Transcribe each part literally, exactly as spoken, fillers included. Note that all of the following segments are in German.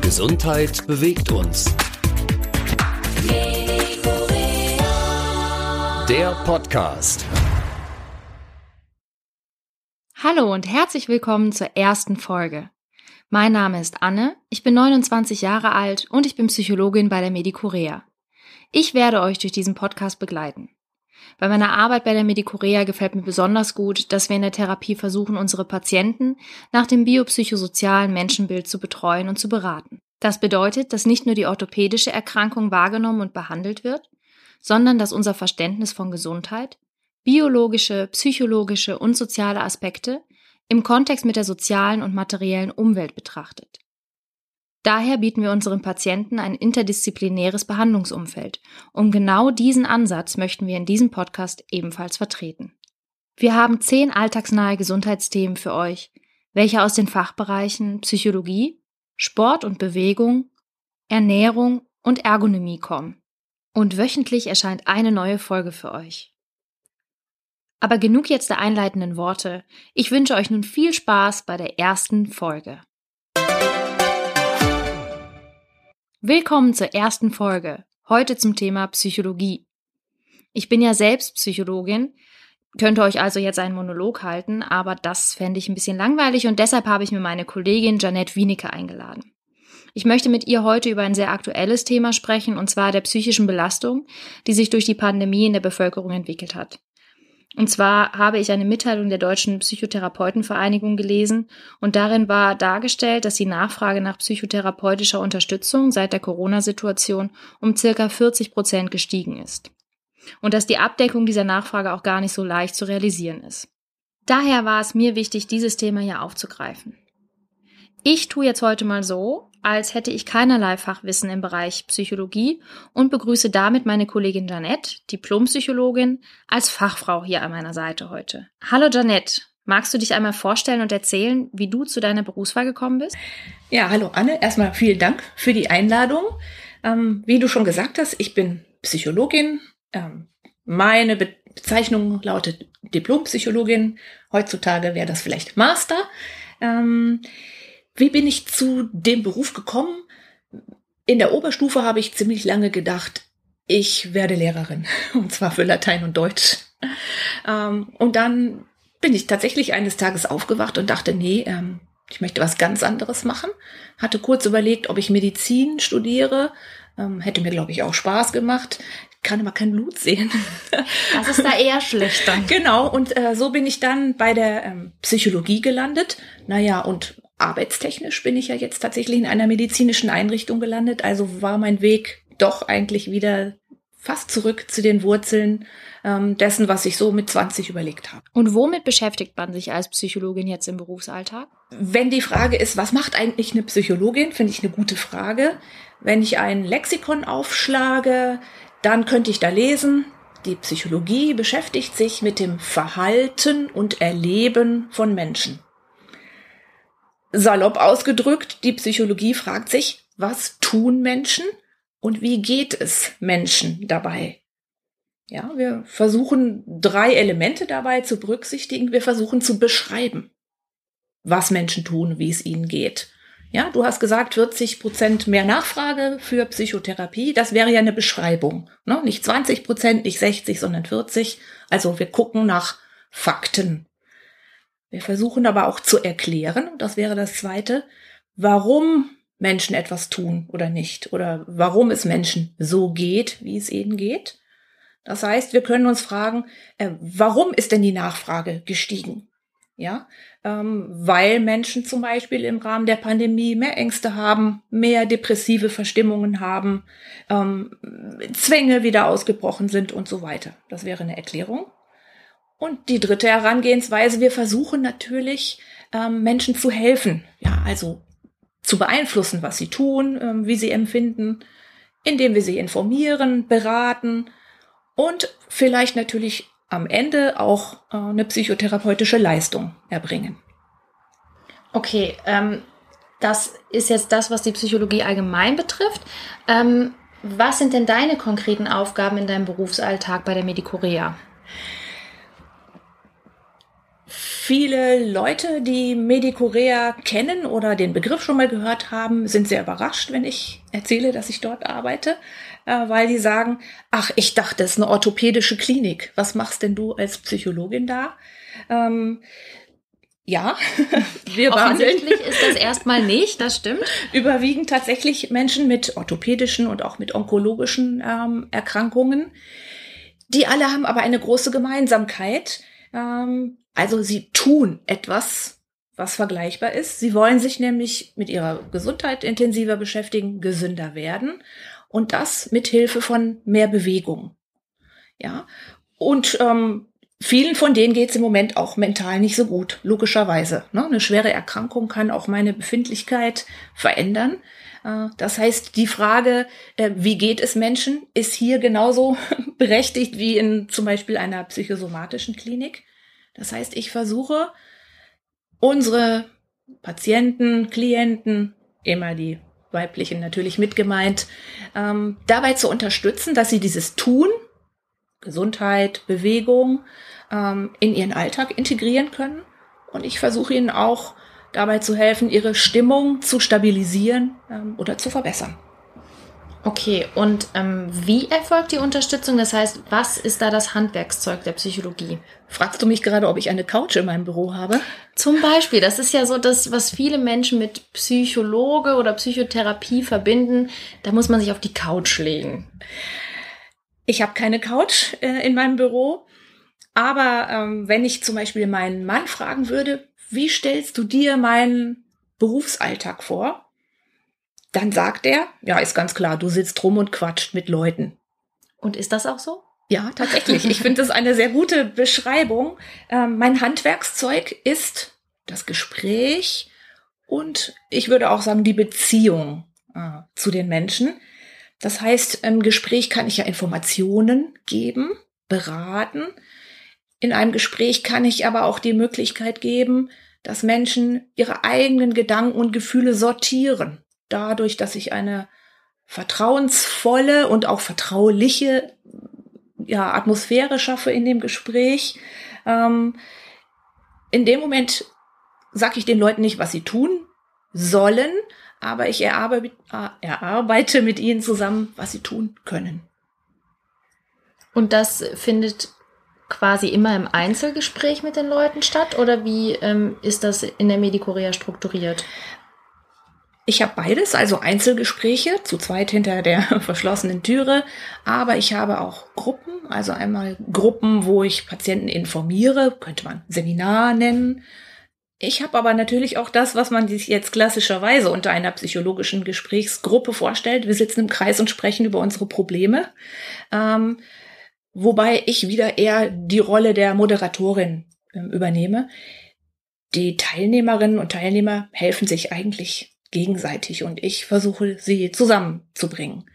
Gesundheit bewegt uns. Der Podcast. Hallo und herzlich willkommen zur ersten Folge. Mein Name ist Anne, ich bin neunundzwanzig Jahre alt und ich bin Psychologin bei der Medicorea. Ich werde euch durch diesen Podcast begleiten. Bei meiner Arbeit bei der Medicorea gefällt mir besonders gut, dass wir in der Therapie versuchen, unsere Patienten nach dem biopsychosozialen Menschenbild zu betreuen und zu beraten. Das bedeutet, dass nicht nur die orthopädische Erkrankung wahrgenommen und behandelt wird, sondern dass unser Verständnis von Gesundheit biologische, psychologische und soziale Aspekte im Kontext mit der sozialen und materiellen Umwelt betrachtet. Daher bieten wir unseren Patienten ein interdisziplinäres Behandlungsumfeld und genau diesen Ansatz möchten wir in diesem Podcast ebenfalls vertreten. Wir haben zehn alltagsnahe Gesundheitsthemen für euch, welche aus den Fachbereichen Psychologie, Sport und Bewegung, Ernährung und Ergonomie kommen. Und wöchentlich erscheint eine neue Folge für euch. Aber genug jetzt der einleitenden Worte. Ich wünsche euch nun viel Spaß bei der ersten Folge. Willkommen zur ersten Folge, heute zum Thema Psychologie. Ich bin ja selbst Psychologin, könnte euch also jetzt einen Monolog halten, aber das fände ich ein bisschen langweilig und deshalb habe ich mir meine Kollegin Janette Wienicke eingeladen. Ich möchte mit ihr heute über ein sehr aktuelles Thema sprechen, und zwar der psychischen Belastung, die sich durch die Pandemie in der Bevölkerung entwickelt hat. Und zwar habe ich eine Mitteilung der Deutschen Psychotherapeutenvereinigung gelesen und darin war dargestellt, dass die Nachfrage nach psychotherapeutischer Unterstützung seit der Corona-Situation um circa vierzig Prozent gestiegen ist. Und dass die Abdeckung dieser Nachfrage auch gar nicht so leicht zu realisieren ist. Daher war es mir wichtig, dieses Thema hier aufzugreifen. Ich tue jetzt heute mal so, als hätte ich keinerlei Fachwissen im Bereich Psychologie und begrüße damit meine Kollegin Janette, Diplompsychologin, als Fachfrau hier an meiner Seite heute. Hallo Janette, magst du dich einmal vorstellen und erzählen, wie du zu deiner Berufswahl gekommen bist? Ja, hallo Anne, erstmal vielen Dank für die Einladung. Ähm, wie du schon gesagt hast, ich bin Psychologin. Ähm, meine Bezeichnung lautet Diplompsychologin. Heutzutage wäre das vielleicht Master. Ähm, Wie bin ich zu dem Beruf gekommen? In der Oberstufe habe ich ziemlich lange gedacht, ich werde Lehrerin, und zwar für Latein und Deutsch. Und dann bin ich tatsächlich eines Tages aufgewacht und dachte, nee, ich möchte was ganz anderes machen. Hatte kurz überlegt, ob ich Medizin studiere. Hätte mir, glaube ich, auch Spaß gemacht. Ich kann aber kein Blut sehen. Das ist da eher schlechter. Genau, und äh, so bin ich dann bei der ähm, Psychologie gelandet. Naja, und arbeitstechnisch bin ich ja jetzt tatsächlich in einer medizinischen Einrichtung gelandet. Also war mein Weg doch eigentlich wieder fast zurück zu den Wurzeln ähm, dessen, was ich so mit zwanzig überlegt habe. Und womit beschäftigt man sich als Psychologin jetzt im Berufsalltag? Wenn die Frage ist, was macht eigentlich eine Psychologin, finde ich eine gute Frage. Wenn ich ein Lexikon aufschlage, dann könnte ich da lesen, die Psychologie beschäftigt sich mit dem Verhalten und Erleben von Menschen. Salopp ausgedrückt, die Psychologie fragt sich, was tun Menschen und wie geht es Menschen dabei? Ja, wir versuchen drei Elemente dabei zu berücksichtigen. Wir versuchen zu beschreiben, was Menschen tun, wie es ihnen geht. Ja, du hast gesagt, vierzig Prozent mehr Nachfrage für Psychotherapie. Das wäre ja eine Beschreibung. Ne? Nicht zwanzig Prozent, nicht sechzig, sondern vierzig. Also wir gucken nach Fakten. Wir versuchen aber auch zu erklären, und das wäre das Zweite, warum Menschen etwas tun oder nicht. Oder warum es Menschen so geht, wie es ihnen geht. Das heißt, wir können uns fragen, äh, warum ist denn die Nachfrage gestiegen? Ja, ähm, weil Menschen zum Beispiel im Rahmen der Pandemie mehr Ängste haben, mehr depressive Verstimmungen haben, ähm, Zwänge wieder ausgebrochen sind und so weiter. Das wäre eine Erklärung. Und die dritte Herangehensweise, wir versuchen natürlich, ähm, Menschen zu helfen, ja, also zu beeinflussen, was sie tun, ähm, wie sie empfinden, indem wir sie informieren, beraten und vielleicht natürlich am Ende auch äh, eine psychotherapeutische Leistung erbringen. Okay, ähm, das ist jetzt das, was die Psychologie allgemein betrifft. Ähm, was sind denn deine konkreten Aufgaben in deinem Berufsalltag bei der Medicorea? Viele Leute, die Medicorea kennen oder den Begriff schon mal gehört haben, sind sehr überrascht, wenn ich erzähle, dass ich dort arbeite, äh, weil die sagen, ach, ich dachte, das ist eine orthopädische Klinik. Was machst denn du als Psychologin da? Ähm, ja, wir offensichtlich ist das erstmal nicht, das stimmt. Überwiegend tatsächlich Menschen mit orthopädischen und auch mit onkologischen ähm, Erkrankungen. Die alle haben aber eine große Gemeinsamkeit. Ähm, also sie tun etwas, was vergleichbar ist. Sie wollen sich nämlich mit ihrer Gesundheit intensiver beschäftigen, gesünder werden und das mit Hilfe von mehr Bewegung. Ja, und ähm, vielen von denen geht es im Moment auch mental nicht so gut, logischerweise. Ne? Eine schwere Erkrankung kann auch meine Befindlichkeit verändern. Das heißt, die Frage, wie geht es Menschen, ist hier genauso berechtigt wie in zum Beispiel einer psychosomatischen Klinik. Das heißt, ich versuche, unsere Patienten, Klienten, immer die weiblichen natürlich mit gemeint, ähm, dabei zu unterstützen, dass sie dieses Tun, Gesundheit, Bewegung, ähm, in ihren Alltag integrieren können. Und ich versuche ihnen auch dabei zu helfen, ihre Stimmung zu stabilisieren ähm, oder zu verbessern. Okay, und ähm, wie erfolgt die Unterstützung? Das heißt, was ist da das Handwerkszeug der Psychologie? Fragst du mich gerade, ob ich eine Couch in meinem Büro habe? Zum Beispiel, das ist ja so das, was viele Menschen mit Psychologe oder Psychotherapie verbinden. Da muss man sich auf die Couch legen. Ich habe keine Couch äh, in meinem Büro, aber ähm, wenn ich zum Beispiel meinen Mann fragen würde, wie stellst du dir meinen Berufsalltag vor? Dann sagt er, ja, ist ganz klar, du sitzt rum und quatscht mit Leuten. Und ist das auch so? Ja, tatsächlich. Ich finde das eine sehr gute Beschreibung. Ähm, mein Handwerkszeug ist das Gespräch und ich würde auch sagen, die Beziehung äh, zu den Menschen. Das heißt, im Gespräch kann ich ja Informationen geben, beraten. In einem Gespräch kann ich aber auch die Möglichkeit geben, dass Menschen ihre eigenen Gedanken und Gefühle sortieren. Dadurch, dass ich eine vertrauensvolle und auch vertrauliche ja, Atmosphäre schaffe in dem Gespräch. Ähm, in dem Moment sage ich den Leuten nicht, was sie tun sollen, aber ich erarbeite, erarbeite mit ihnen zusammen, was sie tun können. Und das findet quasi immer im Einzelgespräch mit den Leuten statt? Oder wie ähm, ist das in der Medicorea strukturiert? Ich habe beides, also Einzelgespräche, zu zweit hinter der verschlossenen Türe, aber ich habe auch Gruppen, also einmal Gruppen, wo ich Patienten informiere, könnte man Seminar nennen. Ich habe aber natürlich auch das, was man sich jetzt klassischerweise unter einer psychologischen Gesprächsgruppe vorstellt. Wir sitzen im Kreis und sprechen über unsere Probleme, ähm, wobei ich wieder eher die Rolle der Moderatorin äh, übernehme. Die Teilnehmerinnen und Teilnehmer helfen sich eigentlich gegenseitig und ich versuche, sie zusammenzubringen.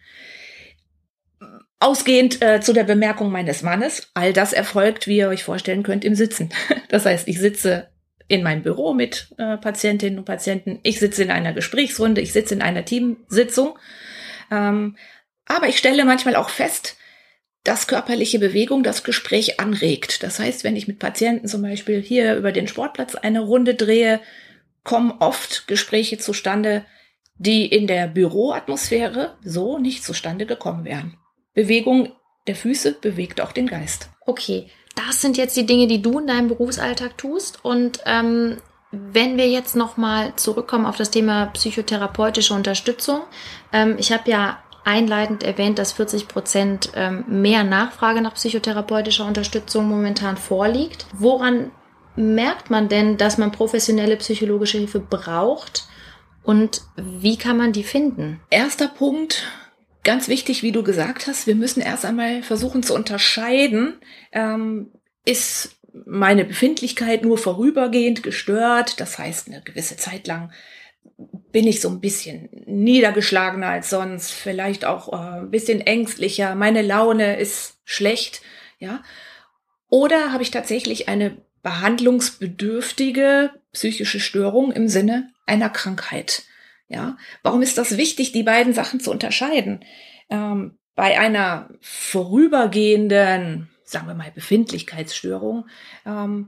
Ausgehend äh, zu der Bemerkung meines Mannes, all das erfolgt, wie ihr euch vorstellen könnt, im Sitzen. Das heißt, ich sitze in meinem Büro mit äh, Patientinnen und Patienten, ich sitze in einer Gesprächsrunde, ich sitze in einer Teamsitzung, ähm, aber ich stelle manchmal auch fest, dass körperliche Bewegung das Gespräch anregt. Das heißt, wenn ich mit Patienten zum Beispiel hier über den Sportplatz eine Runde drehe, kommen oft Gespräche zustande, die in der Büroatmosphäre so nicht zustande gekommen wären. Bewegung der Füße bewegt auch den Geist. Okay, das sind jetzt die Dinge, die du in deinem Berufsalltag tust. Und ähm, wenn wir jetzt nochmal zurückkommen auf das Thema psychotherapeutische Unterstützung. Ähm, ich habe ja einleitend erwähnt, dass vierzig Prozent ähm, mehr Nachfrage nach psychotherapeutischer Unterstützung momentan vorliegt. Woran merkt man denn, dass man professionelle psychologische Hilfe braucht und wie kann man die finden? Erster Punkt, ganz wichtig, wie du gesagt hast, wir müssen erst einmal versuchen zu unterscheiden, ähm, ist meine Befindlichkeit nur vorübergehend gestört, das heißt eine gewisse Zeit lang bin ich so ein bisschen niedergeschlagener als sonst, vielleicht auch äh, ein bisschen ängstlicher, meine Laune ist schlecht, ja, oder habe ich tatsächlich eine behandlungsbedürftige psychische Störung im Sinne einer Krankheit. Ja, warum ist das wichtig, die beiden Sachen zu unterscheiden? Ähm, bei einer vorübergehenden, sagen wir mal, Befindlichkeitsstörung, ähm,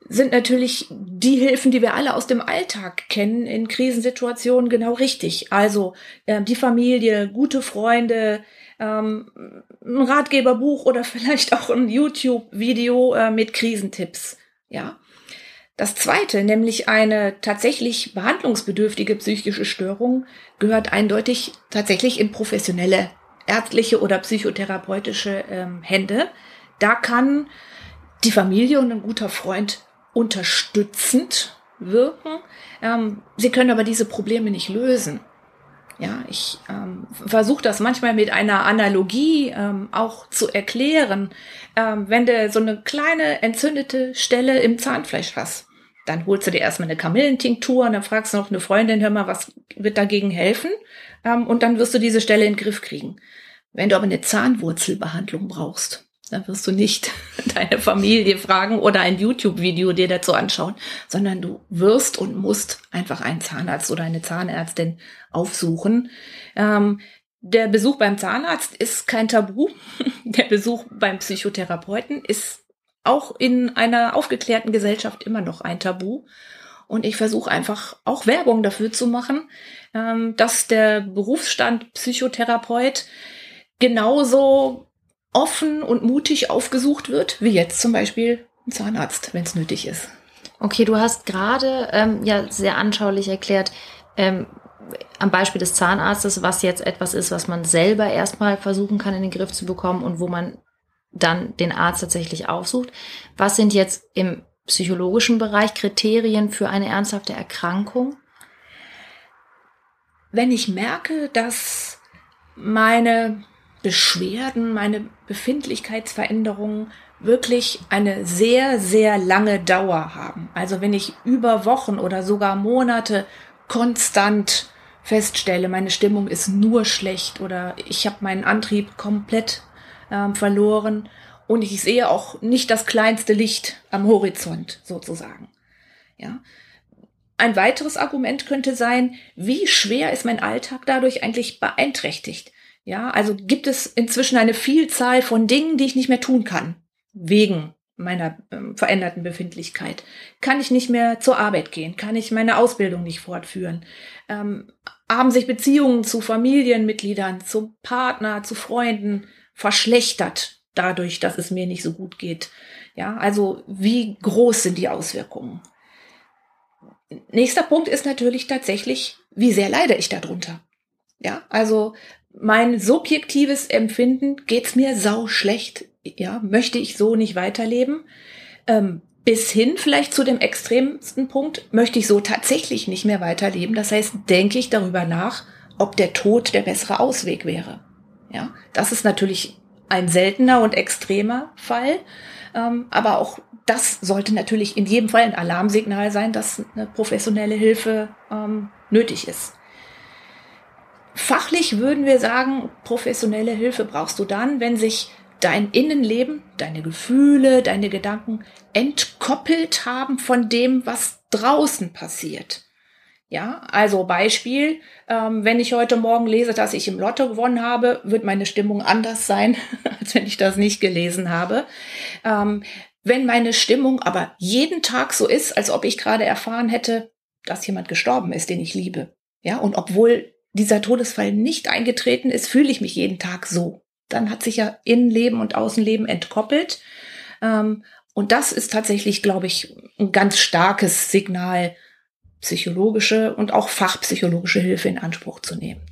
sind natürlich die Hilfen, die wir alle aus dem Alltag kennen, in Krisensituationen genau richtig. Also äh, die Familie, gute Freunde, ähm, ein Ratgeberbuch oder vielleicht auch ein YouTube-Video äh, mit Krisentipps. Ja. Das Zweite, nämlich eine tatsächlich behandlungsbedürftige psychische Störung, gehört eindeutig tatsächlich in professionelle ärztliche oder psychotherapeutische ähm, Hände. Da kann die Familie und ein guter Freund unterstützend wirken. Ähm, sie können aber diese Probleme nicht lösen. Ja, ich ähm, versuche das manchmal mit einer Analogie ähm, auch zu erklären. Ähm, wenn du so eine kleine entzündete Stelle im Zahnfleisch hast, dann holst du dir erstmal eine Kamillentinktur und dann fragst du noch eine Freundin, hör mal, was wird dagegen helfen? Ähm, und dann wirst du diese Stelle in den Griff kriegen. Wenn du aber eine Zahnwurzelbehandlung brauchst, dann wirst du nicht deine Familie fragen oder ein YouTube-Video dir dazu anschauen, sondern du wirst und musst einfach einen Zahnarzt oder eine Zahnärztin aufsuchen. Ähm, der Besuch beim Zahnarzt ist kein Tabu. Der Besuch beim Psychotherapeuten ist auch in einer aufgeklärten Gesellschaft immer noch ein Tabu. Und ich versuche einfach auch Werbung dafür zu machen, ähm, dass der Berufsstand Psychotherapeut genauso offen und mutig aufgesucht wird, wie jetzt zum Beispiel ein Zahnarzt, wenn es nötig ist. Okay, du hast gerade ähm, ja sehr anschaulich erklärt, ähm, am Beispiel des Zahnarztes, was jetzt etwas ist, was man selber erstmal versuchen kann, in den Griff zu bekommen und wo man dann den Arzt tatsächlich aufsucht. Was sind jetzt im psychologischen Bereich Kriterien für eine ernsthafte Erkrankung? Wenn ich merke, dass meine Beschwerden, meine Befindlichkeitsveränderungen wirklich eine sehr, sehr lange Dauer haben. Also wenn ich über Wochen oder sogar Monate konstant feststelle, meine Stimmung ist nur schlecht oder ich habe meinen Antrieb komplett ähm, verloren und ich sehe auch nicht das kleinste Licht am Horizont sozusagen. Ja. Ein weiteres Argument könnte sein, wie schwer ist mein Alltag dadurch eigentlich beeinträchtigt? Ja, also gibt es inzwischen eine Vielzahl von Dingen, die ich nicht mehr tun kann, wegen meiner ähm, veränderten Befindlichkeit. Kann ich nicht mehr zur Arbeit gehen? Kann ich meine Ausbildung nicht fortführen? Ähm, haben sich Beziehungen zu Familienmitgliedern, zu Partner, zu Freunden verschlechtert, dadurch, dass es mir nicht so gut geht? Ja, also wie groß sind die Auswirkungen? Nächster Punkt ist natürlich tatsächlich, wie sehr leide ich darunter? Ja, also mein subjektives Empfinden, geht's mir sau schlecht, ja, möchte ich so nicht weiterleben, ähm, bis hin vielleicht zu dem extremsten Punkt, möchte ich so tatsächlich nicht mehr weiterleben. Das heißt, denke ich darüber nach, ob der Tod der bessere Ausweg wäre. Ja, das ist natürlich ein seltener und extremer Fall, ähm, aber auch das sollte natürlich in jedem Fall ein Alarmsignal sein, dass eine professionelle Hilfe ähm, nötig ist. Fachlich würden wir sagen, professionelle Hilfe brauchst du dann, wenn sich dein Innenleben, deine Gefühle, deine Gedanken entkoppelt haben von dem, was draußen passiert. Ja, also Beispiel, ähm, wenn ich heute Morgen lese, dass ich im Lotto gewonnen habe, wird meine Stimmung anders sein, als wenn ich das nicht gelesen habe. Ähm, wenn meine Stimmung aber jeden Tag so ist, als ob ich gerade erfahren hätte, dass jemand gestorben ist, den ich liebe. Ja, und obwohl dieser Todesfall nicht eingetreten ist, fühle ich mich jeden Tag so. Dann hat sich ja Innenleben und Außenleben entkoppelt. Ähm, und das ist tatsächlich, glaube ich, ein ganz starkes Signal, psychologische und auch fachpsychologische Hilfe in Anspruch zu nehmen.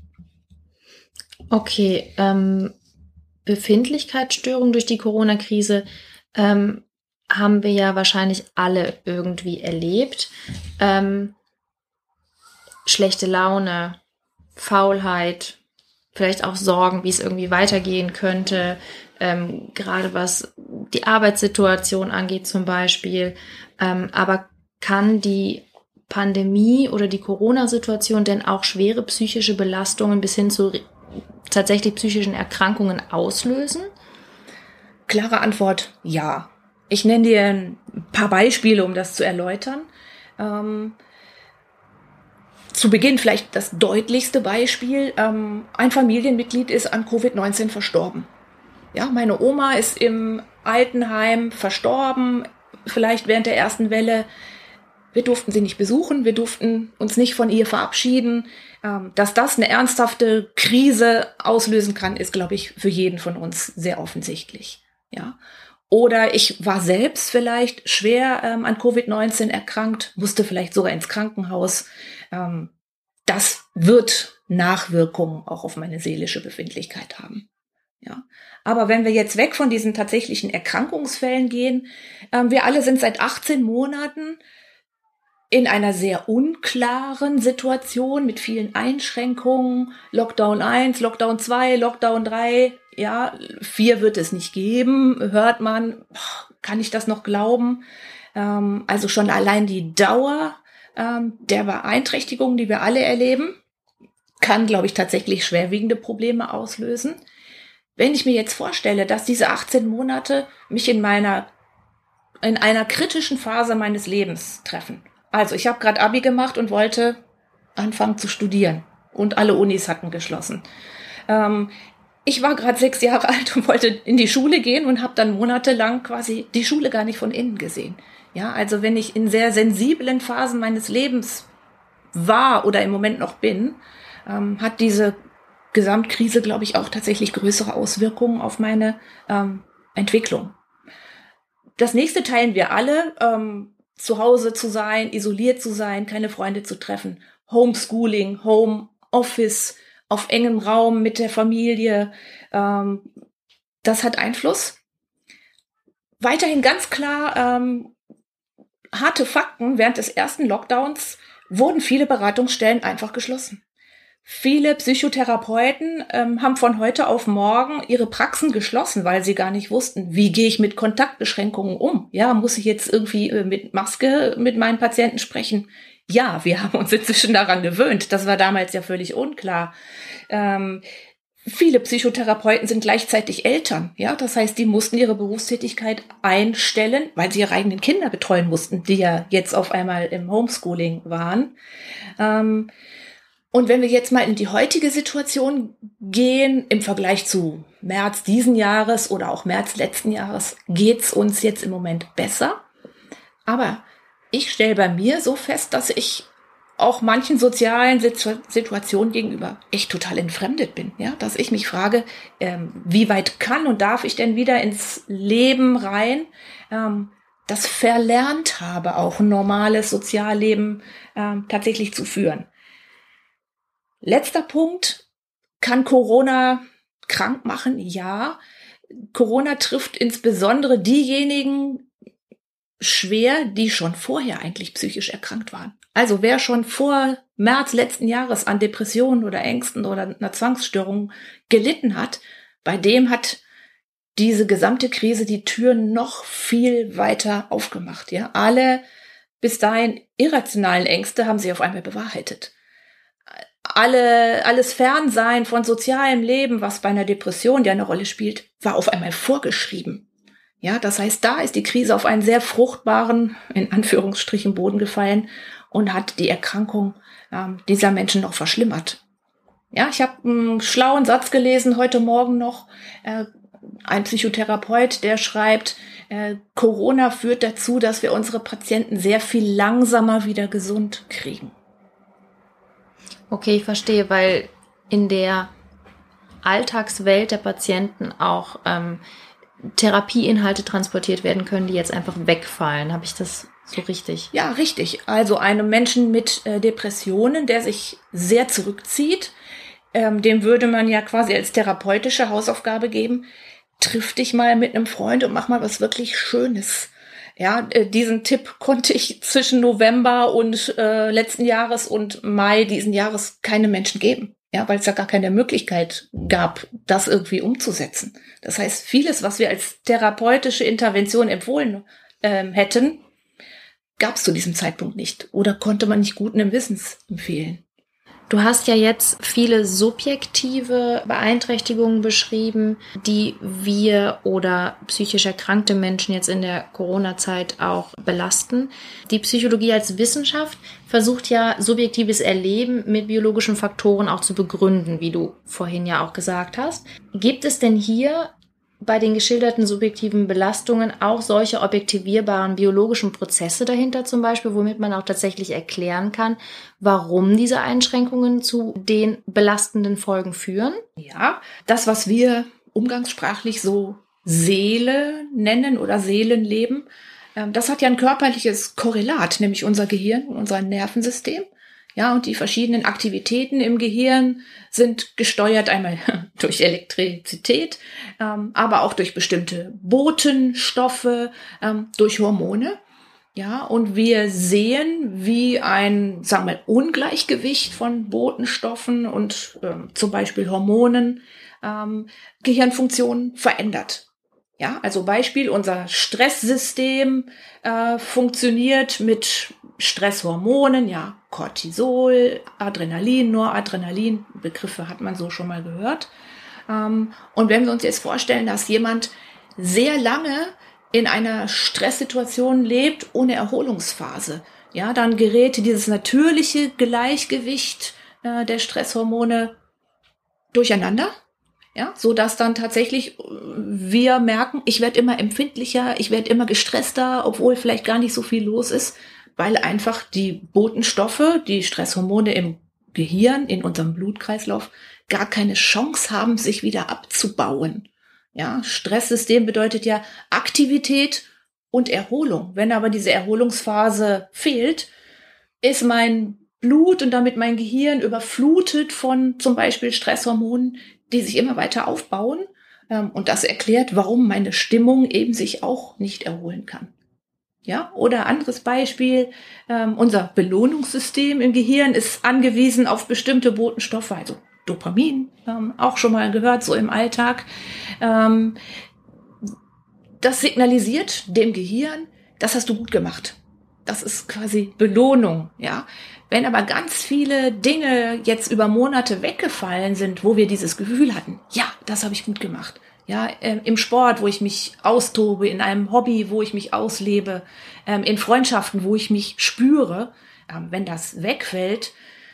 Okay, ähm, Befindlichkeitsstörungen durch die Corona-Krise ähm, haben wir ja wahrscheinlich alle irgendwie erlebt. Ähm, schlechte Laune, Faulheit, vielleicht auch Sorgen, wie es irgendwie weitergehen könnte, ähm, gerade was die Arbeitssituation angeht zum Beispiel. Ähm, aber kann die Pandemie oder die Corona-Situation denn auch schwere psychische Belastungen bis hin zu tatsächlich psychischen Erkrankungen auslösen? Klare Antwort, ja. Ich nenne dir ein paar Beispiele, um das zu erläutern. Ähm, Zu Beginn vielleicht das deutlichste Beispiel. Ähm, ein Familienmitglied ist an Covid neunzehn verstorben. Ja, meine Oma ist im Altenheim verstorben, vielleicht während der ersten Welle, wir durften sie nicht besuchen, wir durften uns nicht von ihr verabschieden. Ähm, dass das eine ernsthafte Krise auslösen kann, ist, glaube ich, für jeden von uns sehr offensichtlich. Ja. Oder ich war selbst vielleicht schwer ähm, an Covid neunzehn erkrankt, musste vielleicht sogar ins Krankenhaus. Ähm, das wird Nachwirkungen auch auf meine seelische Befindlichkeit haben. Ja. Aber wenn wir jetzt weg von diesen tatsächlichen Erkrankungsfällen gehen, ähm, wir alle sind seit achtzehn Monaten in einer sehr unklaren Situation mit vielen Einschränkungen. Lockdown eins, Lockdown zwei, Lockdown drei, ja, vier wird es nicht geben, hört man, kann ich das noch glauben? Ähm, also schon allein die Dauer ähm, der Beeinträchtigungen, die wir alle erleben, kann, glaube ich, tatsächlich schwerwiegende Probleme auslösen. Wenn ich mir jetzt vorstelle, dass diese achtzehn Monate mich in meiner, in einer kritischen Phase meines Lebens treffen. Also ich habe gerade Abi gemacht und wollte anfangen zu studieren und alle Unis hatten geschlossen. Ähm, ich war gerade sechs Jahre alt und wollte in die Schule gehen und habe dann monatelang quasi die Schule gar nicht von innen gesehen. Ja, also wenn ich in sehr sensiblen Phasen meines Lebens war oder im Moment noch bin, ähm, hat diese Gesamtkrise, glaube ich, auch tatsächlich größere Auswirkungen auf meine ähm, Entwicklung. Das nächste teilen wir alle, ähm, zu Hause zu sein, isoliert zu sein, keine Freunde zu treffen, Homeschooling, Homeoffice, auf engem Raum mit der Familie, ähm, das hat Einfluss. Weiterhin ganz klar, ähm, harte Fakten, während des ersten Lockdowns wurden viele Beratungsstellen einfach geschlossen. Viele Psychotherapeuten ähm, haben von heute auf morgen ihre Praxen geschlossen, weil sie gar nicht wussten, wie gehe ich mit Kontaktbeschränkungen um? Ja, muss ich jetzt irgendwie äh, mit Maske mit meinen Patienten sprechen? Ja, wir haben uns inzwischen daran gewöhnt. Das war damals ja völlig unklar. Ähm, viele Psychotherapeuten sind gleichzeitig Eltern. Ja, das heißt, die mussten ihre Berufstätigkeit einstellen, weil sie ihre eigenen Kinder betreuen mussten, die ja jetzt auf einmal im Homeschooling waren. Ähm, Und wenn wir jetzt mal in die heutige Situation gehen, im Vergleich zu März diesen Jahres oder auch März letzten Jahres, geht's uns jetzt im Moment besser. Aber ich stelle bei mir so fest, dass ich auch manchen sozialen Situ- Situationen gegenüber echt total entfremdet bin. Ja, dass ich mich frage, ähm, wie weit kann und darf ich denn wieder ins Leben rein, ähm, das verlernt habe, auch ein normales Sozialleben ähm, tatsächlich zu führen. Letzter Punkt, kann Corona krank machen? Ja. Corona trifft insbesondere diejenigen schwer, die schon vorher eigentlich psychisch erkrankt waren. Also wer schon vor März letzten Jahres an Depressionen oder Ängsten oder einer Zwangsstörung gelitten hat, bei dem hat diese gesamte Krise die Türen noch viel weiter aufgemacht. Ja, alle bis dahin irrationalen Ängste haben sich auf einmal bewahrheitet. Alle, alles Fernsein von sozialem Leben, was bei einer Depression ja eine Rolle spielt, war auf einmal vorgeschrieben. Ja, das heißt, da ist die Krise auf einen sehr fruchtbaren, in Anführungsstrichen, Boden gefallen und hat die Erkrankung ähm, dieser Menschen noch verschlimmert. Ja, ich habe einen schlauen Satz gelesen heute Morgen noch, äh, ein Psychotherapeut, der schreibt, äh, Corona führt dazu, dass wir unsere Patienten sehr viel langsamer wieder gesund kriegen. Okay, ich verstehe, weil in der Alltagswelt der Patienten auch ähm, Therapieinhalte transportiert werden können, die jetzt einfach wegfallen. Habe ich das so richtig? Ja, richtig. Also einem Menschen mit äh, Depressionen, der sich sehr zurückzieht, ähm, dem würde man ja quasi als therapeutische Hausaufgabe geben, triff dich mal mit einem Freund und mach mal was wirklich Schönes. Ja, äh, diesen Tipp konnte ich zwischen November und äh, letzten Jahres und Mai diesen Jahres keine Menschen geben. Ja, weil es ja gar keine Möglichkeit gab, das irgendwie umzusetzen. Das heißt, vieles, was wir als therapeutische Intervention empfohlen ähm, hätten, gab es zu diesem Zeitpunkt nicht oder konnte man nicht guten Wissens empfehlen. Du hast ja jetzt viele subjektive Beeinträchtigungen beschrieben, die wir oder psychisch erkrankte Menschen jetzt in der Corona-Zeit auch belasten. Die Psychologie als Wissenschaft versucht ja, subjektives Erleben mit biologischen Faktoren auch zu begründen, wie du vorhin ja auch gesagt hast. Gibt es denn hier bei den geschilderten subjektiven Belastungen auch solche objektivierbaren biologischen Prozesse dahinter zum Beispiel, womit man auch tatsächlich erklären kann, warum diese Einschränkungen zu den belastenden Folgen führen? Ja, das, was wir umgangssprachlich so Seele nennen oder Seelenleben, das hat ja ein körperliches Korrelat, nämlich unser Gehirn und unser Nervensystem. Ja, und die verschiedenen Aktivitäten im Gehirn sind gesteuert einmal durch Elektrizität, ähm, aber auch durch bestimmte Botenstoffe, ähm, durch Hormone. Ja, und wir sehen, wie ein, sagen wir mal, Ungleichgewicht von Botenstoffen und ähm, zum Beispiel Hormonen ähm, Gehirnfunktionen verändert. Ja, also Beispiel, unser Stresssystem äh, funktioniert mit Stresshormonen, ja, Cortisol, Adrenalin, Noradrenalin, Begriffe hat man so schon mal gehört. Ähm, und wenn wir uns jetzt vorstellen, dass jemand sehr lange in einer Stresssituation lebt ohne Erholungsphase, ja, dann gerät dieses natürliche Gleichgewicht äh, der Stresshormone durcheinander. Ja, so dass dann tatsächlich wir merken, ich werde immer empfindlicher, ich werde immer gestresster, obwohl vielleicht gar nicht so viel los ist, weil einfach die Botenstoffe, die Stresshormone im Gehirn, in unserem Blutkreislauf, gar keine Chance haben, sich wieder abzubauen. Ja, Stresssystem bedeutet ja Aktivität und Erholung. Wenn aber diese Erholungsphase fehlt, ist mein Blut und damit mein Gehirn überflutet von zum Beispiel Stresshormonen, die sich immer weiter aufbauen. Und das erklärt, warum meine Stimmung eben sich auch nicht erholen kann. Ja, oder anderes Beispiel, ähm, unser Belohnungssystem im Gehirn ist angewiesen auf bestimmte Botenstoffe, also Dopamin, ähm, auch schon mal gehört, so im Alltag. Ähm, das signalisiert dem Gehirn, das hast du gut gemacht. Das ist quasi Belohnung, ja. Wenn aber ganz viele Dinge jetzt über Monate weggefallen sind, wo wir dieses Gefühl hatten, ja, das habe ich gut gemacht. Ja, äh, im Sport, wo ich mich austobe, in einem Hobby, wo ich mich auslebe, ähm, in Freundschaften, wo ich mich spüre, ähm, wenn das wegfällt,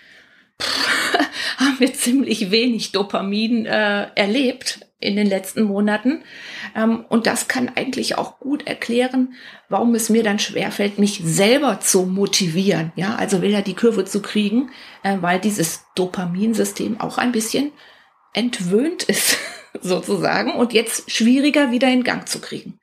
pff, haben wir ziemlich wenig Dopamin äh, erlebt in den letzten Monaten. Ähm, und das kann eigentlich auch gut erklären, warum es mir dann schwerfällt, mich selber zu motivieren. Ja, also wieder die Kurve zu kriegen, äh, weil dieses Dopaminsystem auch ein bisschen entwöhnt ist, sozusagen, und jetzt schwieriger wieder in Gang zu kriegen.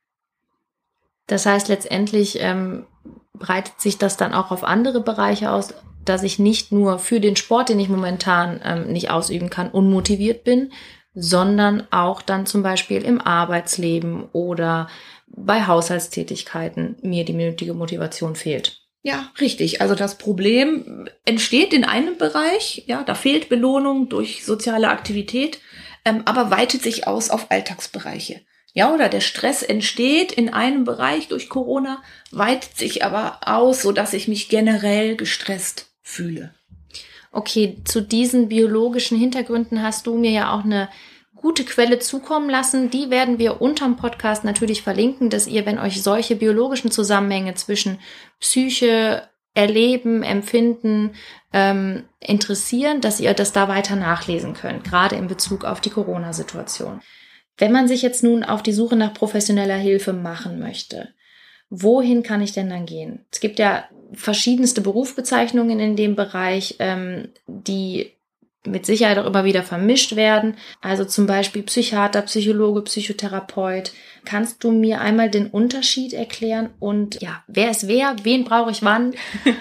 Das heißt, letztendlich ähm, breitet sich das dann auch auf andere Bereiche aus, dass ich nicht nur für den Sport, den ich momentan ähm, nicht ausüben kann, unmotiviert bin, sondern auch dann zum Beispiel im Arbeitsleben oder bei Haushaltstätigkeiten mir die nötige Motivation fehlt. Ja, richtig. Also das Problem entsteht in einem Bereich, ja, da fehlt Belohnung durch soziale Aktivität, ähm, aber weitet sich aus auf Alltagsbereiche. Ja, oder der Stress entsteht in einem Bereich durch Corona, weitet sich aber aus, so dass ich mich generell gestresst fühle. Okay, zu diesen biologischen Hintergründen hast du mir ja auch eine gute Quelle zukommen lassen. Die werden wir unterm Podcast natürlich verlinken, dass ihr, wenn euch solche biologischen Zusammenhänge zwischen Psyche, Erleben, Empfinden ähm, interessieren, dass ihr das da weiter nachlesen könnt, gerade in Bezug auf die Corona-Situation. Wenn man sich jetzt nun auf die Suche nach professioneller Hilfe machen möchte, wohin kann ich denn dann gehen? Es gibt ja verschiedenste Berufsbezeichnungen in dem Bereich, ähm, die mit Sicherheit auch immer wieder vermischt werden. Also zum Beispiel Psychiater, Psychologe, Psychotherapeut. Kannst du mir einmal den Unterschied erklären? Und ja, wer ist wer? Wen brauche ich wann?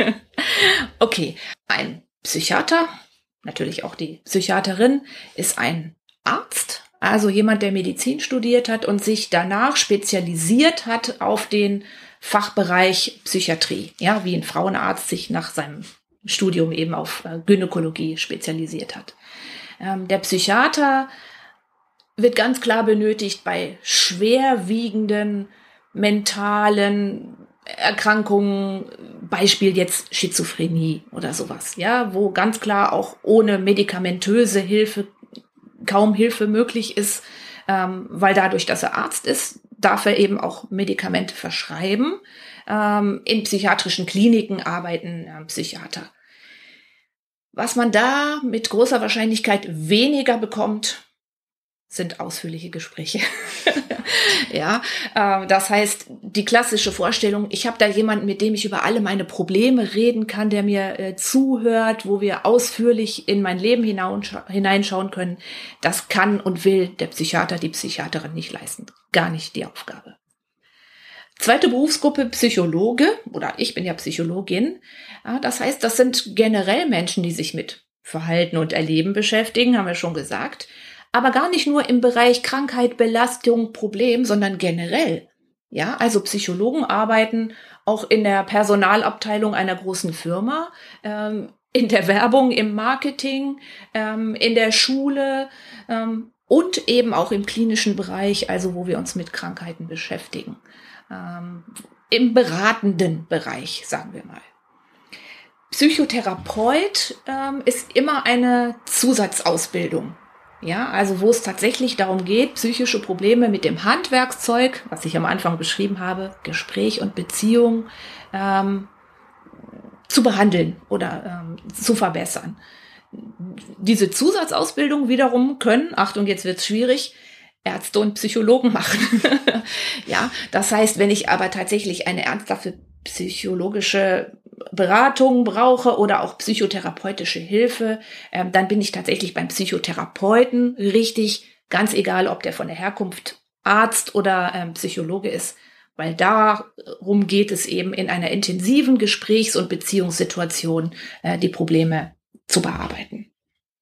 Okay, ein Psychiater, natürlich auch die Psychiaterin, ist ein Arzt. Also jemand, der Medizin studiert hat und sich danach spezialisiert hat auf den Fachbereich Psychiatrie. Ja, wie ein Frauenarzt sich nach seinem Studium eben auf Gynäkologie spezialisiert hat. Ähm, der Psychiater wird ganz klar benötigt bei schwerwiegenden mentalen Erkrankungen, Beispiel jetzt Schizophrenie oder sowas, ja, wo ganz klar auch ohne medikamentöse Hilfe kaum Hilfe möglich ist, ähm, weil dadurch, dass er Arzt ist, darf er eben auch Medikamente verschreiben. Ähm, in psychiatrischen Kliniken arbeiten äh, Psychiater. Was man da mit großer Wahrscheinlichkeit weniger bekommt, sind ausführliche Gespräche. Ja, äh, das heißt, die klassische Vorstellung, ich habe da jemanden, mit dem ich über alle meine Probleme reden kann, der mir äh, zuhört, wo wir ausführlich in mein Leben hineinschauen können, das kann und will der Psychiater, die Psychiaterin nicht leisten. Gar nicht die Aufgabe. Zweite Berufsgruppe, Psychologe, oder ich bin ja Psychologin. Ja, das heißt, das sind generell Menschen, die sich mit Verhalten und Erleben beschäftigen, haben wir schon gesagt. Aber gar nicht nur im Bereich Krankheit, Belastung, Problem, sondern generell. Ja, also Psychologen arbeiten auch in der Personalabteilung einer großen Firma, ähm, in der Werbung, im Marketing, ähm, in der Schule ähm, und eben auch im klinischen Bereich, also wo wir uns mit Krankheiten beschäftigen. Ähm, im beratenden Bereich, sagen wir mal. Psychotherapeut ähm, ist immer eine Zusatzausbildung. Ja, also wo es tatsächlich darum geht, psychische Probleme mit dem Handwerkszeug, was ich am Anfang beschrieben habe, Gespräch und Beziehung, ähm, zu behandeln oder ähm, zu verbessern. Diese Zusatzausbildung wiederum können, Achtung, jetzt wird's schwierig, Ärzte und Psychologen machen. Ja, das heißt, wenn ich aber tatsächlich eine ernsthafte psychologische Beratung brauche oder auch psychotherapeutische Hilfe, ähm, dann bin ich tatsächlich beim Psychotherapeuten richtig, ganz egal, ob der von der Herkunft Arzt oder ähm, Psychologe ist, weil darum geht es eben in einer intensiven Gesprächs- und Beziehungssituation, äh, die Probleme zu bearbeiten.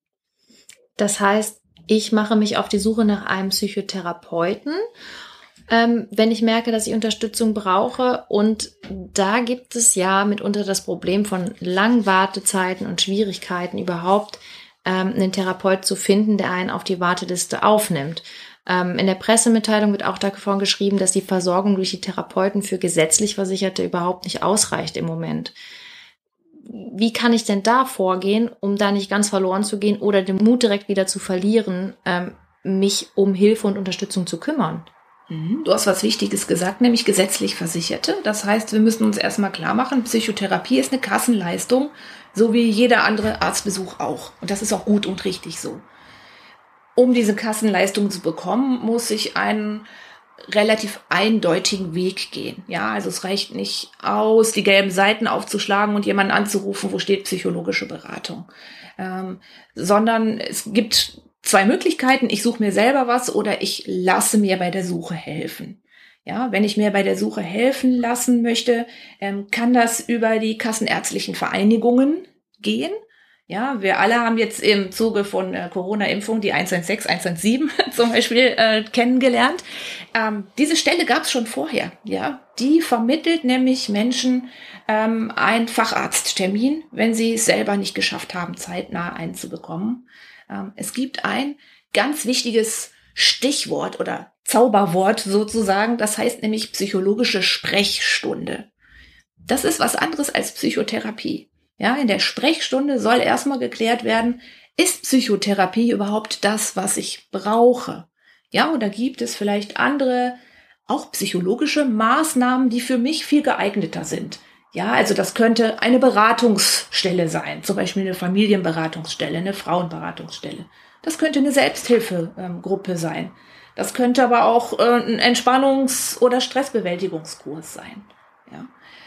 Das heißt, ich mache mich auf die Suche nach einem Psychotherapeuten, ähm, wenn ich merke, dass ich Unterstützung brauche. Und da gibt es ja mitunter das Problem von langen Wartezeiten und Schwierigkeiten überhaupt, ähm, einen Therapeut zu finden, der einen auf die Warteliste aufnimmt. Ähm, in der Pressemitteilung wird auch davon geschrieben, dass die Versorgung durch die Therapeuten für gesetzlich Versicherte überhaupt nicht ausreicht im Moment. Wie kann ich denn da vorgehen, um da nicht ganz verloren zu gehen oder den Mut direkt wieder zu verlieren, ähm, mich um Hilfe und Unterstützung zu kümmern? Du hast was Wichtiges gesagt, nämlich gesetzlich Versicherte. Das heißt, wir müssen uns erstmal klar machen, Psychotherapie ist eine Kassenleistung, so wie jeder andere Arztbesuch auch. Und das ist auch gut und richtig so. Um diese Kassenleistung zu bekommen, muss ich einen relativ eindeutigen Weg gehen. Ja, also es reicht nicht aus, die gelben Seiten aufzuschlagen und jemanden anzurufen, wo steht psychologische Beratung. Ähm, sondern es gibt zwei Möglichkeiten. Ich suche mir selber was oder ich lasse mir bei der Suche helfen. Ja, wenn ich mir bei der Suche helfen lassen möchte, ähm, kann das über die kassenärztlichen Vereinigungen gehen. Ja, wir alle haben jetzt im Zuge von äh, Corona-Impfung die eins eins sechs, eins eins sieben zum Beispiel äh, kennengelernt. Ähm, diese Stelle gab es schon vorher. Ja, die vermittelt nämlich Menschen ähm, einen Facharzttermin, wenn sie es selber nicht geschafft haben, zeitnah einen zu bekommen. Ähm, es gibt ein ganz wichtiges Stichwort oder Zauberwort sozusagen. Das heißt nämlich psychologische Sprechstunde. Das ist was anderes als Psychotherapie. Ja, in der Sprechstunde soll erstmal geklärt werden, ist Psychotherapie überhaupt das, was ich brauche? Ja, oder gibt es vielleicht andere, auch psychologische Maßnahmen, die für mich viel geeigneter sind? Ja, also das könnte eine Beratungsstelle sein, zum Beispiel eine Familienberatungsstelle, eine Frauenberatungsstelle. Das könnte eine Selbsthilfegruppe sein. Das könnte aber auch ein Entspannungs- oder Stressbewältigungskurs sein. Ja.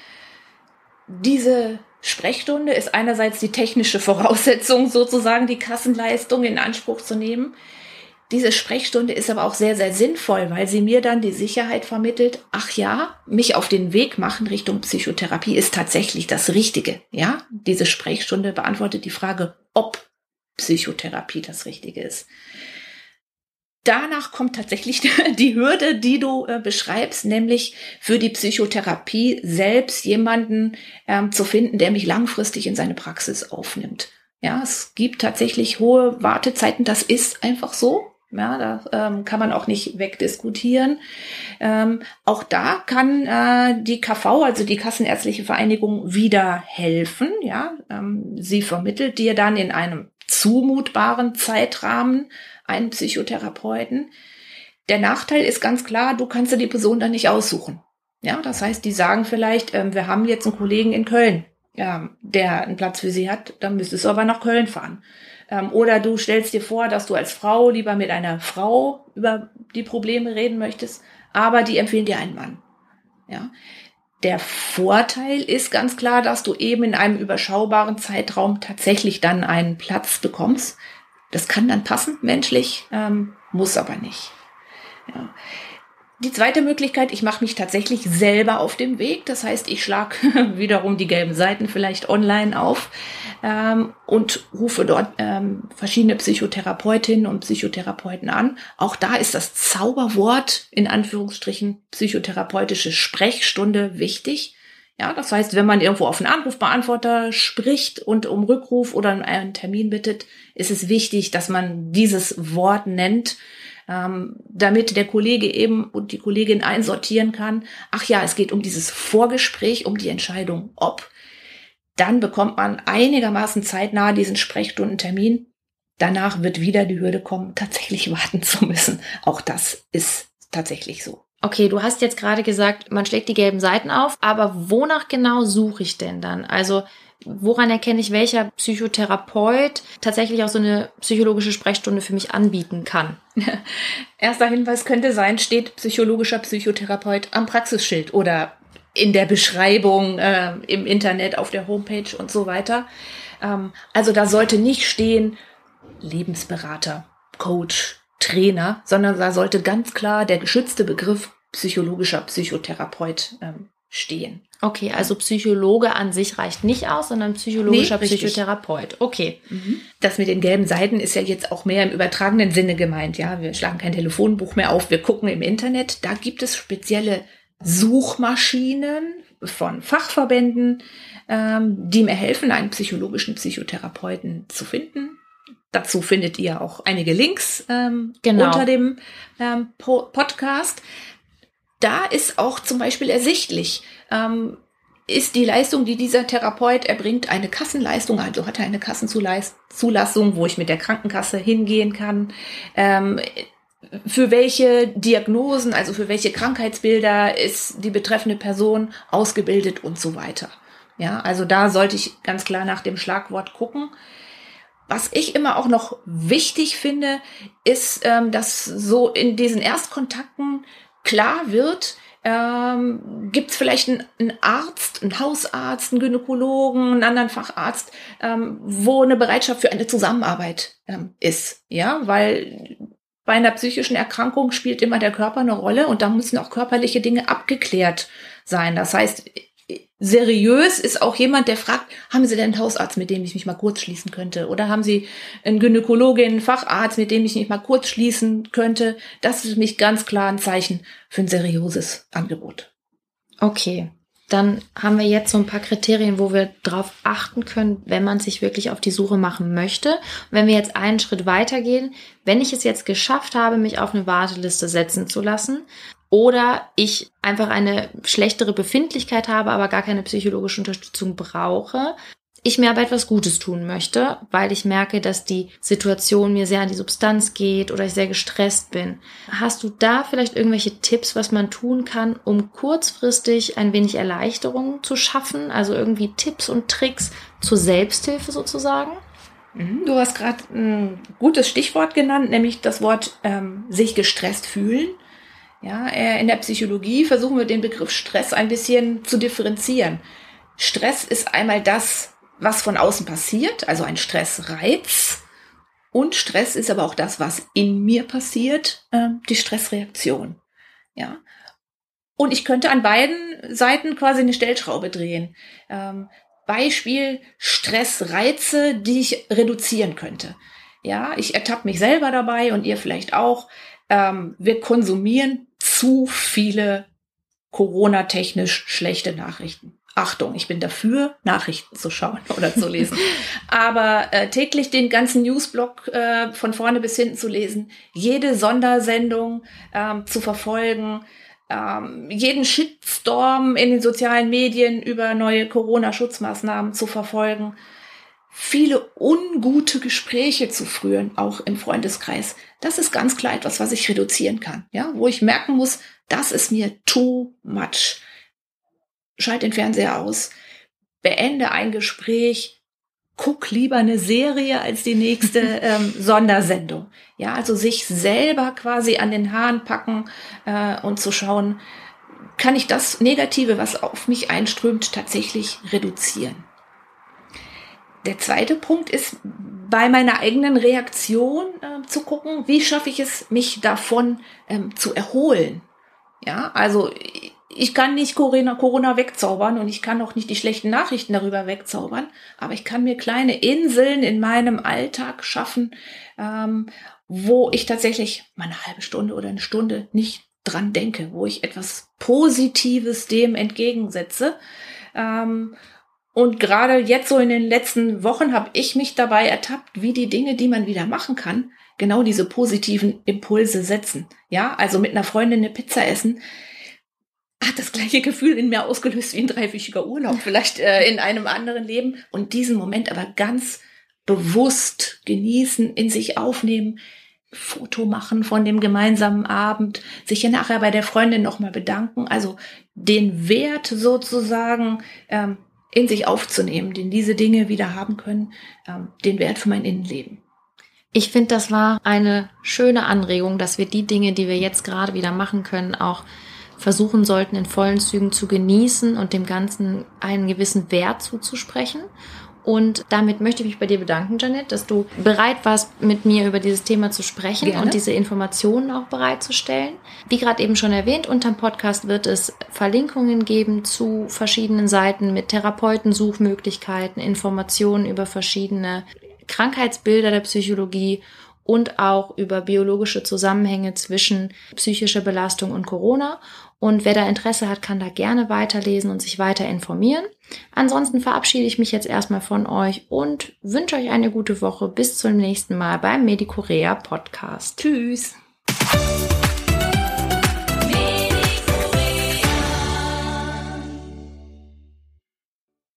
Diese Sprechstunde ist einerseits die technische Voraussetzung, sozusagen die Kassenleistung in Anspruch zu nehmen. Diese Sprechstunde ist aber auch sehr, sehr sinnvoll, weil sie mir dann die Sicherheit vermittelt, ach ja, mich auf den Weg machen Richtung Psychotherapie ist tatsächlich das Richtige. Ja, diese Sprechstunde beantwortet die Frage, ob Psychotherapie das Richtige ist. Danach kommt tatsächlich die Hürde, die du äh, beschreibst, nämlich für die Psychotherapie selbst jemanden ähm, zu finden, der mich langfristig in seine Praxis aufnimmt. Ja, es gibt tatsächlich hohe Wartezeiten, das ist einfach so. Ja, da ähm, kann man auch nicht wegdiskutieren. Ähm, auch da kann äh, die K V, also die Kassenärztliche Vereinigung, wieder helfen. Ja, ähm, sie vermittelt dir dann in einem zumutbaren Zeitrahmen einen Psychotherapeuten. Der Nachteil ist ganz klar, du kannst dir die Person dann nicht aussuchen. Ja, das heißt, die sagen vielleicht, äh, wir haben jetzt einen Kollegen in Köln, ähm, der einen Platz für sie hat, dann müsstest du aber nach Köln fahren. Ähm, oder du stellst dir vor, dass du als Frau lieber mit einer Frau über die Probleme reden möchtest, aber die empfehlen dir einen Mann. Ja. Der Vorteil ist ganz klar, dass du eben in einem überschaubaren Zeitraum tatsächlich dann einen Platz bekommst. Das kann dann passen, menschlich, ähm, muss aber nicht. Ja. Die zweite Möglichkeit, ich mache mich tatsächlich selber auf den Weg. Das heißt, ich schlage wiederum die gelben Seiten vielleicht online auf ähm, und rufe dort ähm, verschiedene Psychotherapeutinnen und Psychotherapeuten an. Auch da ist das Zauberwort, in Anführungsstrichen, psychotherapeutische Sprechstunde wichtig. Ja, das heißt, wenn man irgendwo auf einen Anrufbeantworter spricht und um Rückruf oder einen Termin bittet, ist es wichtig, dass man dieses Wort nennt, Ähm, damit der Kollege eben und die Kollegin einsortieren kann, ach ja, es geht um dieses Vorgespräch, um die Entscheidung, ob. Dann bekommt man einigermaßen zeitnah diesen Sprechstundentermin. Danach wird wieder die Hürde kommen, tatsächlich warten zu müssen. Auch das ist tatsächlich so. Okay, du hast jetzt gerade gesagt, man schlägt die gelben Seiten auf, aber wonach genau suche ich denn dann? Also woran erkenne ich, welcher Psychotherapeut tatsächlich auch so eine psychologische Sprechstunde für mich anbieten kann? Erster Hinweis könnte sein, steht psychologischer Psychotherapeut am Praxisschild oder in der Beschreibung äh, im Internet, auf der Homepage und so weiter. Ähm, also da sollte nicht stehen Lebensberater, Coach, Trainer, sondern da sollte ganz klar der geschützte Begriff psychologischer Psychotherapeut ähm, stehen. Okay, also Psychologe an sich reicht nicht aus, sondern psychologischer Nee, richtig. Psychotherapeut. Okay. Das mit den gelben Seiten ist ja jetzt auch mehr im übertragenen Sinne gemeint. Ja, wir schlagen kein Telefonbuch mehr auf, wir gucken im Internet. Da gibt es spezielle Suchmaschinen von Fachverbänden, ähm, die mir helfen, einen psychologischen Psychotherapeuten zu finden. Dazu findet ihr auch einige Links ähm, Genau. unter dem ähm, po- Podcast. Da ist auch zum Beispiel ersichtlich, ähm, ist die Leistung, die dieser Therapeut erbringt, eine Kassenleistung, also hat er eine Kassenzulassung, wo ich mit der Krankenkasse hingehen kann, ähm, für welche Diagnosen, also für welche Krankheitsbilder ist die betreffende Person ausgebildet und so weiter. Ja, also da sollte ich ganz klar nach dem Schlagwort gucken. Was ich immer auch noch wichtig finde, ist, ähm, dass so in diesen Erstkontakten klar wird, ähm, gibt es vielleicht einen, einen Arzt, einen Hausarzt, einen Gynäkologen, einen anderen Facharzt, ähm, wo eine Bereitschaft für eine Zusammenarbeit ähm, ist. Ja, weil bei einer psychischen Erkrankung spielt immer der Körper eine Rolle und da müssen auch körperliche Dinge abgeklärt sein. Das heißt, seriös ist auch jemand, der fragt, haben Sie denn einen Hausarzt, mit dem ich mich mal kurz schließen könnte? Oder haben Sie einen Gynäkologin, einen Facharzt, mit dem ich mich mal kurz schließen könnte? Das ist für mich ganz klar ein Zeichen für ein seriöses Angebot. Okay, dann haben wir jetzt so ein paar Kriterien, wo wir drauf achten können, wenn man sich wirklich auf die Suche machen möchte. Und wenn wir jetzt einen Schritt weitergehen, wenn ich es jetzt geschafft habe, mich auf eine Warteliste setzen zu lassen, oder ich einfach eine schlechtere Befindlichkeit habe, aber gar keine psychologische Unterstützung brauche, ich mir aber etwas Gutes tun möchte, weil ich merke, dass die Situation mir sehr an die Substanz geht oder ich sehr gestresst bin. Hast du da vielleicht irgendwelche Tipps, was man tun kann, um kurzfristig ein wenig Erleichterung zu schaffen? Also irgendwie Tipps und Tricks zur Selbsthilfe sozusagen? Du hast gerade ein gutes Stichwort genannt, nämlich das Wort ähm, sich gestresst fühlen. Ja, in der Psychologie versuchen wir den Begriff Stress ein bisschen zu differenzieren. Stress ist einmal das, was von außen passiert, also ein Stressreiz. Und Stress ist aber auch das, was in mir passiert, äh, die Stressreaktion. Ja. Und ich könnte an beiden Seiten quasi eine Stellschraube drehen. Ähm, Beispiel Stressreize, die ich reduzieren könnte. Ja, ich ertappe mich selber dabei und ihr vielleicht auch. Ähm, wir konsumieren zu viele Corona-technisch schlechte Nachrichten. Achtung, ich bin dafür, Nachrichten zu schauen oder zu lesen. Aber äh, täglich den ganzen Newsblock äh, von vorne bis hinten zu lesen, jede Sondersendung ähm, zu verfolgen, ähm, jeden Shitstorm in den sozialen Medien über neue Corona-Schutzmaßnahmen zu verfolgen, viele ungute Gespräche zu führen, auch im Freundeskreis. Das ist ganz klar etwas, was ich reduzieren kann, ja, wo ich merken muss, das ist mir too much. Schalt den Fernseher aus. beende ein Gespräch, guck lieber eine Serie als die nächste ähm, Sondersendung. Ja, also sich selber quasi an den Haaren packen äh, und zu schauen, kann ich das Negative, was auf mich einströmt, tatsächlich reduzieren. Der zweite Punkt ist, bei meiner eigenen Reaktion äh, zu gucken, wie schaffe ich es, mich davon ähm, zu erholen. Ja, also ich kann nicht Corona, Corona wegzaubern und ich kann auch nicht die schlechten Nachrichten darüber wegzaubern, aber ich kann mir kleine Inseln in meinem Alltag schaffen, ähm, wo ich tatsächlich mal eine halbe Stunde oder eine Stunde nicht dran denke, wo ich etwas Positives dem entgegensetze. Ähm, und gerade jetzt so in den letzten Wochen habe ich mich dabei ertappt, wie die Dinge, die man wieder machen kann, genau diese positiven Impulse setzen. Ja, also mit einer Freundin eine Pizza essen, hat das gleiche Gefühl in mir ausgelöst wie ein dreiwöchiger Urlaub, vielleicht äh, in einem anderen Leben. Und diesen Moment aber ganz bewusst genießen, in sich aufnehmen, Foto machen von dem gemeinsamen Abend, sich ja nachher bei der Freundin nochmal bedanken, also den Wert sozusagen ähm, in sich aufzunehmen, den diese Dinge wieder haben können, ähm, den Wert für mein Innenleben. Ich finde, das war eine schöne Anregung, dass wir die Dinge, die wir jetzt gerade wieder machen können, auch versuchen sollten, in vollen Zügen zu genießen und dem Ganzen einen gewissen Wert zuzusprechen. Und damit möchte ich mich bei dir bedanken, Jeanette, dass du bereit warst, mit mir über dieses Thema zu sprechen. Gerne. Und diese Informationen auch bereitzustellen. Wie gerade eben schon erwähnt, unterm Podcast wird es Verlinkungen geben zu verschiedenen Seiten mit Therapeuten, Suchmöglichkeiten, Informationen über verschiedene Krankheitsbilder der Psychologie und auch über biologische Zusammenhänge zwischen psychischer Belastung und Corona. Und wer da Interesse hat, kann da gerne weiterlesen und sich weiter informieren. Ansonsten verabschiede ich mich jetzt erstmal von euch und wünsche euch eine gute Woche. Bis zum nächsten Mal beim Medikorea Podcast. Tschüss!